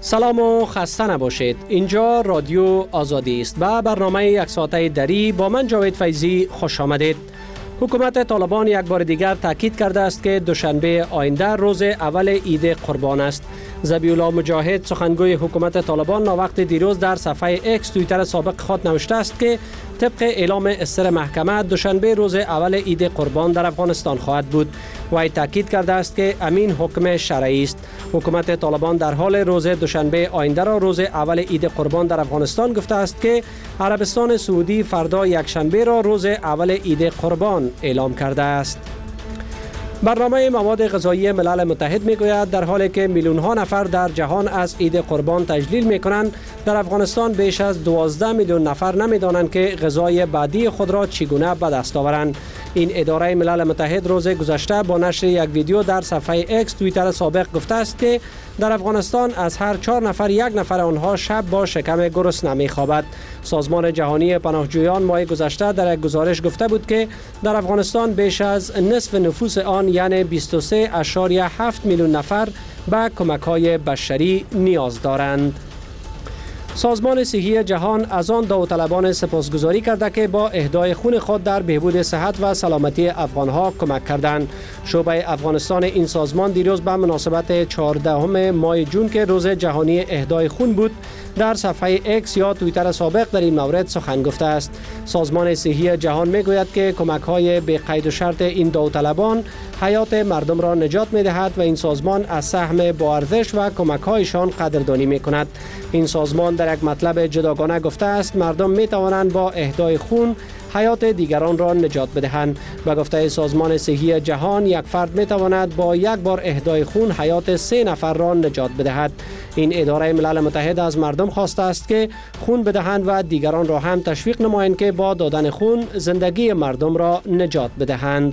سلام و خسته نباشید. اینجا رادیو آزادی است و برنامه یک ساعته دری با من جاوید فیضی خوش آمدید. حکومت طالبان یک بار دیگر تاکید کرده است که دوشنبه آینده روز اول عید قربان است. ذبیح الله مجاهد سخنگوی حکومت طالبان وقت دیروز در صفحه اکس توییتر سابق خود نوشته است که طبق اعلام استر محکمه دوشنبه روز اول عید قربان در افغانستان خواهد بود. وی تاکید کرده است که امین حکم شرعی است. حکومت طالبان در حال روز دوشنبه آینده را روز اول عید قربان در افغانستان گفته است که عربستان سعودی فردا یکشنبه را روز اول عید قربان اعلام کرده است. برنامه مواد غذایی ملل متحد میگوید در حالی که میلیون ها نفر در جهان از عید قربان تجلیل میکنند، در افغانستان بیش از 12 میلیون نفر نمیدانند که غذای بعدی خود را چگونه به دست آورند. این اداره ملل متحد روز گذشته با نشر یک ویدیو در صفحه اکس توییتر سابق گفته است که در افغانستان از هر 4 نفر یک نفر آنها شب با شکم گرسنه میخوابد. سازمان جهانی پناهجویان ماه گذشته در یک گزارش گفته بود که در افغانستان بیش از نصف نفوس آن یعنی 23.7 میلیون نفر به کمک‌های بشری نیاز دارند. سازمان صحی جهان از آن داوطلبان سپاسگزاری کرده که با اهدای خون خود در بهبود صحت و سلامتی افغانها کمک کردند. شعبه افغانستان این سازمان دیروز به مناسبت 14 ماه جون که روز جهانی اهدای خون بود در صفحه اکس یا توییتر سابق در این مورد سخن گفته است. سازمان صحی جهان میگوید که کمک‌های بی قید و شرط این داوطلبان حیات مردم را نجات می‌دهد و این سازمان از سهم با ارزش و کمک‌هایشان قدردانی می‌کند. این سازمان در یک مطلب جداگانه گفته است مردم می‌توانند با اهدای خون حیات دیگران را نجات بدهند. به گفته سازمان صحی جهان یک فرد می‌تواند با یک بار اهدای خون حیات 3 نفر را نجات بدهد. این اداره ملل متحد از مردم خواسته است که خون بدهند و دیگران را هم تشویق نمایند که با دادن خون زندگی مردم را نجات بدهند.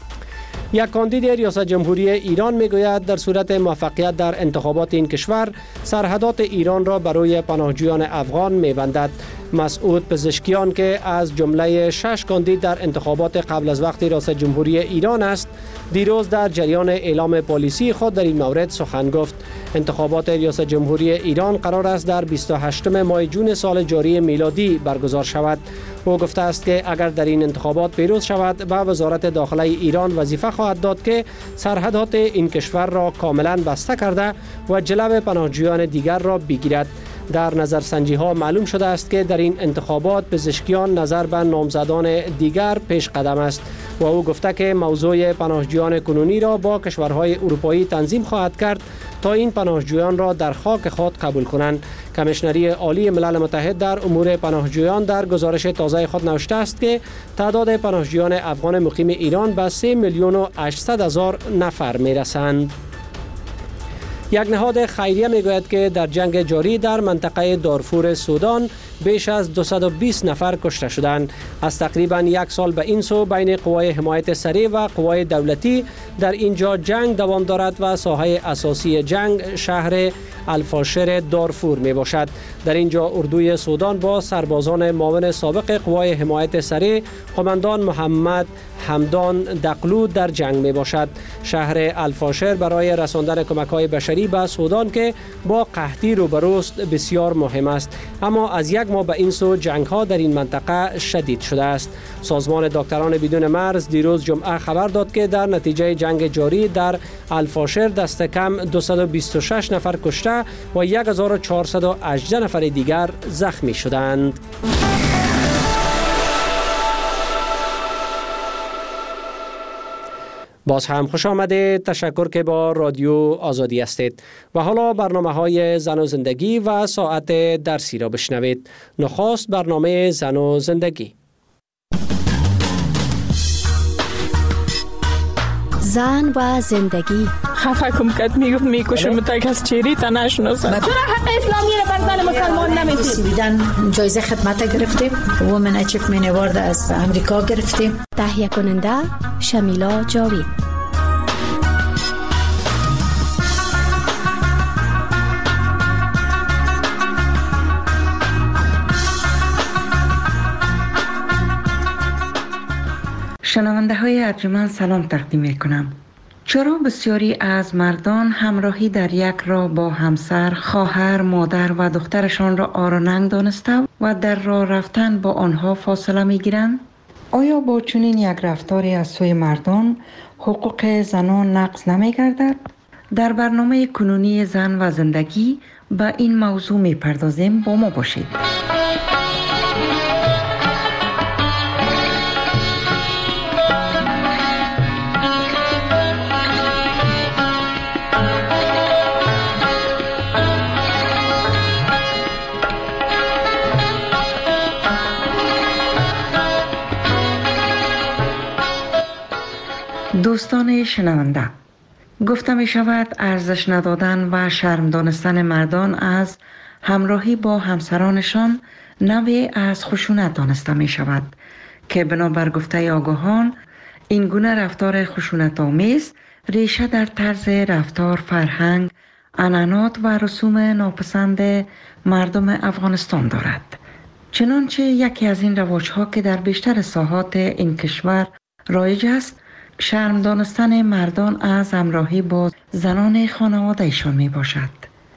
یک کاندید ریاست جمهوری ایران میگوید در صورت موفقیت در انتخابات این کشور سرحدات ایران را برای پناهجویان افغان میبندد. مسعود پزشکیان که از جمله 6 کاندید در انتخابات قبل از وقت ریاست جمهوری ایران است، دیروز در جریان اعلام پالیسی خود در این مورد سخن گفت. انتخابات ریاست جمهوری ایران قرار است در 28 ماه جون سال جاری میلادی برگزار شود. او گفته است که اگر در این انتخابات پیروز شود به وزارت داخله ایران وظیفه خواهد داد که سرحدات این کشور را کاملا بسته کرده و جلو پناهجویان دیگر را بگیرد. در نظرسنجی ها معلوم شده است که در این انتخابات پزشکیان نظر به نامزدان دیگر پیش قدم است و او گفته که موضوع پناهجویان کنونی را با کشورهای اروپایی تنظیم خواهد کرد تا این پناهجویان را در خاک خود قبول کنند. کمیشنری عالی ملل متحد در امور پناهجویان در گزارش تازه خود نوشته است که تعداد پناهجویان افغان مقیم ایران به 3,800,000 نفر میرسند. یک نهاد خیریه میگوید که در جنگ جاری در منطقه دارفور سودان بیش از 220 نفر کشته شدند. از تقریبا یک سال به این سو بین قوای حمایت سریع و قوای دولتی در اینجا جنگ دوام دارد و ساحه اساسی جنگ شهر الفاشر دارفور می باشد. در اینجا اردوی سودان با سربازان معاون سابق قوای حمایت سریع قماندان محمد حمدان دقلو در جنگ می باشد. شهر الفاشر برای رساندن کمک‌های بشری به سودان که با قحطی روبروست بسیار مهم است، اما از یک ماه به این سو جنگ‌ها در این منطقه شدید شده است. سازمان دکتران بدون مرز دیروز جمعه خبر داد که در نتیجه جنگ جاری در الفاشر دست کم 226 نفر کشته و 1418 نفر دیگر زخمی شدند. باز هم خوش آمده. تشکر که با رادیو آزادی هستید و حالا برنامه‌های زن و زندگی و ساعت درسی را بشنوید. نخست برنامه زن و زندگی. زن و زندگی. خفه کم کت میکشم تا کس چیری تا نشناسم. چرا حق اسلامی را بر زن مسلمان نمیدید؟ بیدن جایزه خدمت گرفتیم. وومن اچیومنت اوارد از امریکا گرفتیم. تهیه کننده شمیلا جاوید. شنونده های ارجمند سلام تقدیم می کنم. چرا بسیاری از مردان همراهی در یک راه با همسر، خواهر، مادر و دخترشان را عار و ننگ دانسته و در راه رفتن با آنها فاصله می گیرند؟ آیا با چنین یک رفتاری از سوی مردان حقوق زنان نقض نمی گردد؟ در برنامه کنونی زن و زندگی به این موضوع می پردازیم. با ما باشید. دوستان شنونده، گفته می شود ارزش ندادن و شرم دانستن مردان از همراهی با همسرانشان نوعی از خشونت دانسته می شود که بنابر گفته آگاهان این گونه رفتار خشونت آمیز ریشه در طرز رفتار، فرهنگ، عنعنات و رسوم ناپسند مردم افغانستان دارد. چنانچه یکی از این رواج‌ها که در بیشتر ساحات این کشور رایج است، شرم دانستن مردان از همراهی با زنان خانواده‌شان می باشد.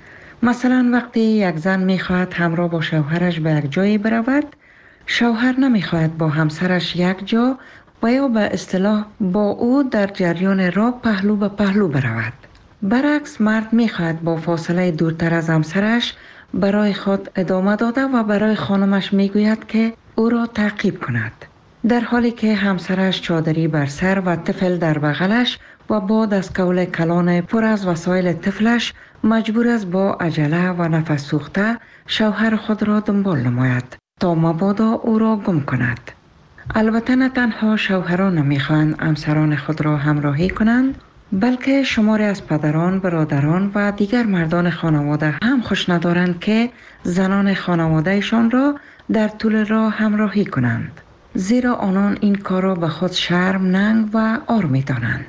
مثلا وقتی یک زن می خواهد همراه با شوهرش به یک جایی برود، شوهر نمی خواهد با همسرش یک جا و یا به اصطلاح با او در جریان راه پهلو به پهلو برود. برعکس مرد می خواهد با فاصله دورتر از همسرش برای خود ادامه داده و برای خانمش می گوید که او را تعقیب کند، در حالی که همسرش چادری بر سر و طفل در بغلش و با دستکول کلان پر از وسایل طفلش مجبور است با عجله و نفس سوخته شوهر خود را دنبال نماید تا مبادا او را گم کند. البته نه تنها شوهران نمیخواهند همسران خود را همراهی کنند، بلکه شماری از پدران، برادران و دیگر مردان خانواده هم خوش ندارند که زنان خانوادهشان را در طول راه همراهی کنند، زیرا آنان این کار را به خود شرم، ننگ و عار می دانند.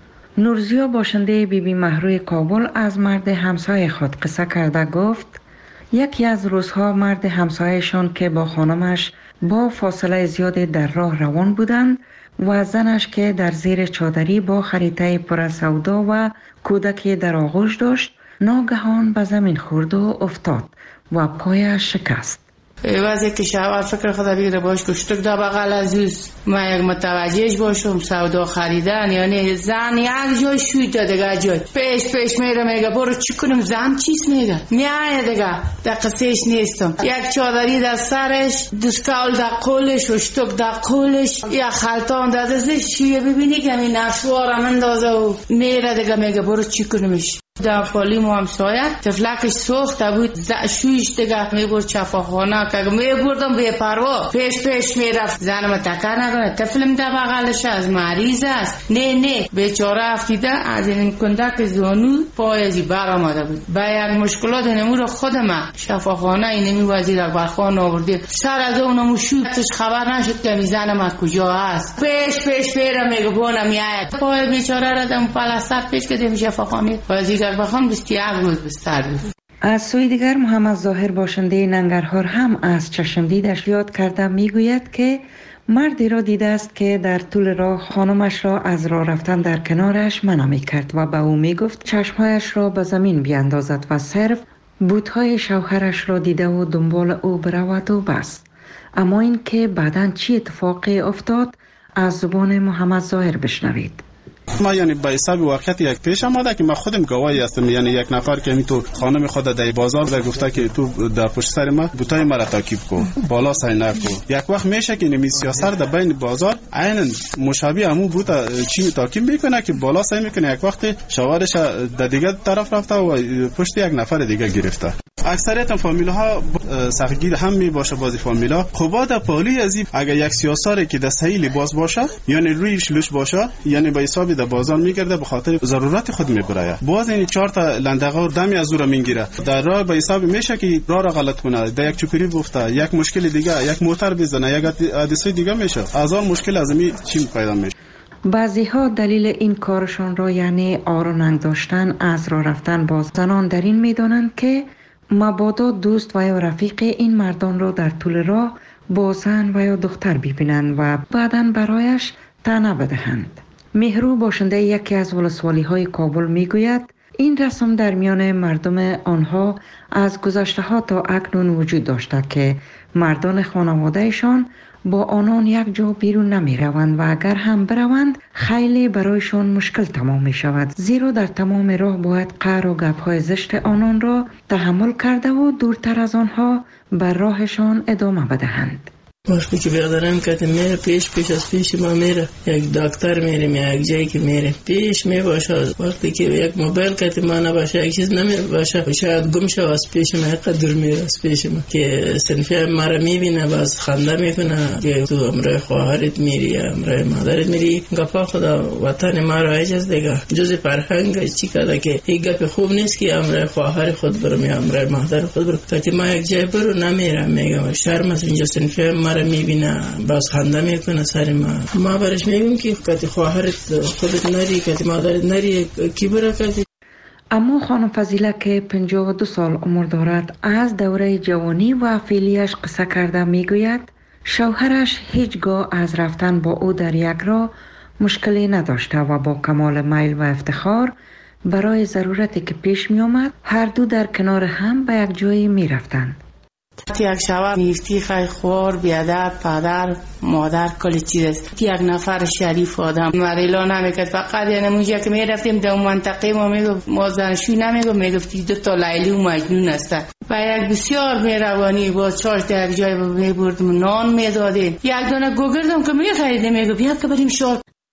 نورزیا باشنده بیبی مهروی کابل از مرد همسایه خود قصه کرده گفت یکی از روزها مرد همسایه‌شان که با خانمش با فاصله زیادی در راه روان بودند و زنش که در زیر چادری با خریطه پر از سودا و کودکی در آغوش داشت ناگهان به زمین خورد و افتاد و پایش شکست. وقتی که شوهر فکر خدا بگیره باش کشتک دا بغل عزیز من یک متوجهش باشم سودا خریدن، یعنی زن یک جای شوید دیگه جای پیش میره میگه برو چی کنم، زن چیز میگه میایه دیگه در قصهش نیستم. یک چادری در سرش، دستکول در قولش، اشتک در قولش، یک خلطان در دستش، شویه ببینی که این نشوارم اندازه و میره دیگه میگه برو چی کنمش. در پالی مو همسایه تفلکش سوخته بود، شویش دیگه میبرد شفاخانه که میبردم بی پروا پیش میرفت. زنم تکر نکنه، طفلم در بغلش از مریض است. نه بیچاره افتیده از این کندک زانو پایزی بر آمده بود. با یک مشکلات نمو رو خودم شفاخانه اینمی وزیر اکبرخان آورده سر از اونمو شویتش خبر نشد که زنم کجا است. پیش پیرم میگه بونم میاید پای بیچاره را دم پلاستر پیش کردیم شفاخانه وزیر بخوام 21 روز بستر بود. از سوی دیگر محمد ظاهر باشنده ننگرهار هم از چشم دیدش یاد کرده میگوید که مردی را دیده است که در طول راه خانمش را از راه رفتن در کنارش منع می‌کرد و به او میگفت چشمهایش را به زمین بیاندازد و صرف بوتهای شوهرش را دیده و دنبال او برود و بس. اما این که بعداً چی اتفاقی افتاد از زبان محمد ظاهر بشنوید. ما یعنی به حساب واقعیت یک پیش آمده که من خودم گواهی هستم، یعنی یک نفر که می تو خانم خود در بازار در گفته که تو در پشت سر ما بوتای مرا تعقیب کن بالا سینر کن. یک وقت میشه که نمی سیاست در بین بازار عیناً مشابه همون بوتا چی تعقیب میکنه که بالا سین میکنه، یک وقت شوهرش در دیگه طرف رفته و پشت یک نفر دیگه گرفته. اکثریت فامیل ها سخگیر هم می باشه. بازی فامیل ها خوبا در پالی ازی اگر یک سیاساری که دستهی لباس باشه یعنی رویش لوش باشه یعنی به حساب در بازار میگرده به خاطر ضرورت خود میبره. باز این 4 تا لندغه دمی از او را میگیره در راه به حساب میشه که راه را غلط کنه، در یک چوکری بفته، یک مشکل دیگه، یک موتور بزنه، یک حادثه دیگه میشه. از اون مشکل از می چی پیدا میشه. بعضی ها دلیل این کارشان را یعنی عار و ننگ داشتن از راه رفتن با زنان در این میدانند که مبادا دوست و یا رفیق این مردان را در طول راه با زن و یا دختر ببینند و بعداً برایش طعنه بدهند. مهرو باشنده یکی از ولسوالی های کابل میگوید این رسم در میان مردم آنها از گذشته ها تا اکنون وجود داشته که مردان خانوادهشان با آنان یک جا بیرون نمی روند و اگر هم بروند خیلی برایشان مشکل تمام می شود، زیرا در تمام راه باید قهر و گپ‌های زشت آنان را تحمل کرده و دورتر از آنها بر راهشان ادامه بدهند. وقتی که بیادرم که میره پیش از پیش ما میره، یک دکتر میریم یا یک جایی که میره پیش می باشه. وقتی که یک موبایل که ما نباشه یک چیز نمی باشه شاید گم شود از پیش ما، قدر میره از پیش ما که صنفی ما را میبینه باز خنده میکنه که تو امرای خواهرت میری یا امرای مادرت میری. گپا خدا وطن ما را اجاز دیگه جز فرهنگ چی کرده که این گپ خوب نیست که امرای خواهر خود برم یا امرای مادر خود برم. که ما یک جای برو نمیرم میگم شرم است اینجا صنفی ما را میبینه باز خنده میکنه سر ما برش میگم که کتی خواهرت خودت نری کتی مادرت نری کی برا کتی. اما خانم فضیله که 52 سال عمر دارد از دوره جوانی و فعلیش قصه کرده میگوید شوهرش هیچگاه از رفتن با او در یک راه مشکلی نداشته و با کمال میل و افتخار برای ضرورتی که پیش می آمد هر دو در کنار هم به یک جایی می رفتند. یک شوهر نیستی خیلی خوار بیادر پدر مادر کلی چیز است. یک نفر شریف آدم مریلا نمیکرد، فقط یعنی اونجا که میرفتیم در منطقه ما میگفت ما زنشوی نمیگفت، میگفتی 2 تا لیلی و مجنون است و یک بسیار مهربانی با چاش در یک جای میبردم نان میدادیم. یک دانه گوگردم که میخریدیم میگفت بیا که بریم شال.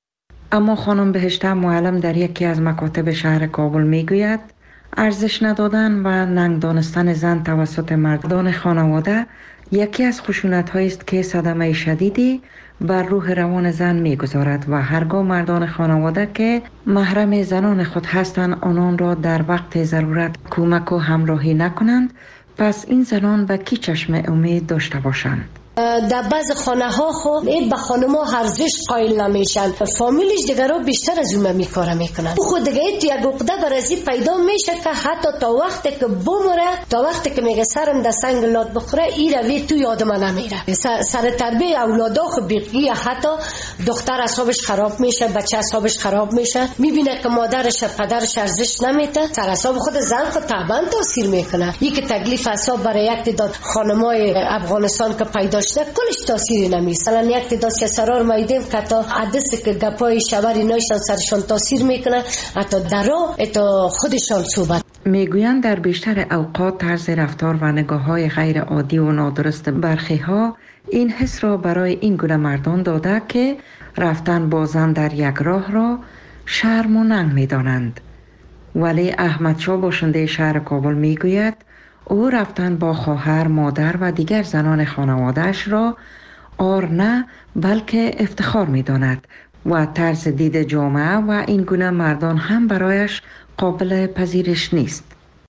اما خانم بهشته معلم در یکی از مکاتب شهر کابل میگوید ارزش ندادن و ننگ دانستن زن توسط مردان خانواده یکی از خشونت‌هایی است که صدمه شدیدی بر روح روان زن می‌گذارد و هرگاه مردان خانواده که محرم زنان خود هستند آنان را در وقت ضرورت کمک و همراهی نکنند، پس این زنان به کی چشم امید داشته باشند؟ در بعض خانه ها خود به خانم ها ارزش قائل نمیشن، فامیلش دیگر رو بیشتر از اون میکاره میکنن. خود دیگه تو یک عقده برازی پیدا میشه که حتی تا وقتی که بمره، تا وقتی که میگه سرم در سنگ لات بخوره این روی تو یادم نمیره. سر تربیه اولادا خود بیقی، حتی دختر اعصابش خراب میشه، بچه اعصابش خراب میشه، میبینه که مادرش پدرش ارزش نمیده، سر اعصاب خود زن خود طبعا تاثیر میکنه. یک تکلیف اعصاب برای یک تعداد خانمای افغانستان که پیدا کلش تاثیری نمیست. الان یک تعداد که سرار میدیم که تا حدث که گپای شوری نایشان سرشان تاثیر میکنه، حتی درا تا خودشان صحبت میگویند در بیشتر اوقات طرز رفتار و نگاه‌های غیر عادی و نادرست برخی ها این حس را برای این گونه مردان داده که رفتن با زن در یک راه را شرم و ننگ میدانند. ولی احمد شاه باشنده شهر کابل میگوید او رفتن با خواهر، مادر و دیگر زنان خانواده‌اش را آر نه بلکه افتخار می‌داند و طرز دید جامعه و این گونه مردان هم برایش قابل پذیرش نیست.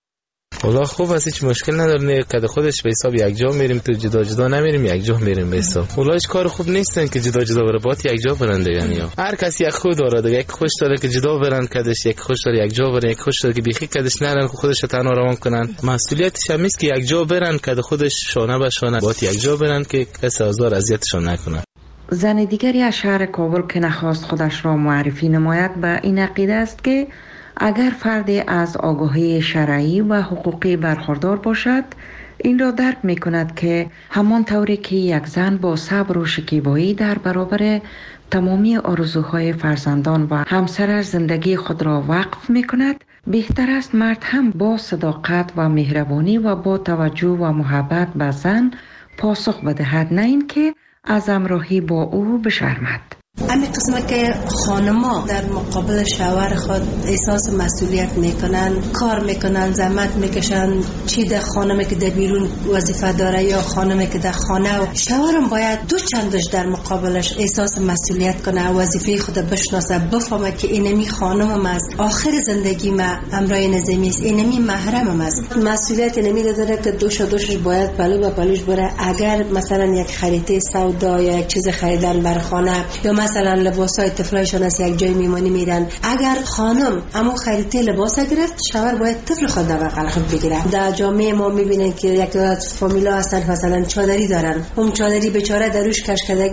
والله خوب است، هیچ مشکل نداره که خودش به حساب یک جا میریم تو جدا جدا نمیریم، یک جا میریم به حساب. والله هیچ کار خوب نیستن که جدا جدا بره، باید یک جا برنده. یعنی هر کسی یک خود داره دیگه، یک خوش داره که جدا برن کدش، یک خوش داره یک جا برن، یک خوش داره که بیخی کدش نرن خودش تنها روان کنن. مسئولیتش هم است که یک جا برن که خودش شانه به شانه، باید یک جا برن که کسی آزار اذیتشون نکنه. زن دیگری از شهر کابل که نخواست خودش را معرفی نماید به این عقیده است که اگر فردی از آگاهی شرعی و حقوقی برخوردار باشد این را درک می کند که همان طوری که یک زن با صبر و شکیبایی در برابر تمامی آرزوهای فرزندان و همسرش زندگی خود را وقف می کند، بهتر است مرد هم با صداقت و مهربانی و با توجه و محبت به زن پاسخ بدهد، نه اینکه از همراهی با او بشرمد. همین قسمه که خانما در مقابل شوهر خود احساس مسئولیت میکنن، کار میکنن، زحمت میکشن، چی در خانمی که در بیرون وظیفه داره یا خانمی که در خانه، و شوهرم باید دو چندش در مقابلش احساس مسئولیت کنه، وظیفه خود بشناسه، بفهمه که اینمی خانمم است، آخر زندگی ما امرای نظامی است، اینمی محرمم است. مسئولیت اینمی داره که دوشش باید پلو به پلوش بره. اگر مثلا یک خرید سودا یا یک چیز خریدن بر خانه یا مثلا لباسای طفلایشان از یک جای میمانی میرن، اگر خانم اما خریده لباس گرفت، شوهر باید طفل خود در بغل خود بگیره. در جامعه ما میبینن که یک فامیلا هستن مثلا چادری دارن، اون چادری بیچاره دروش کشکده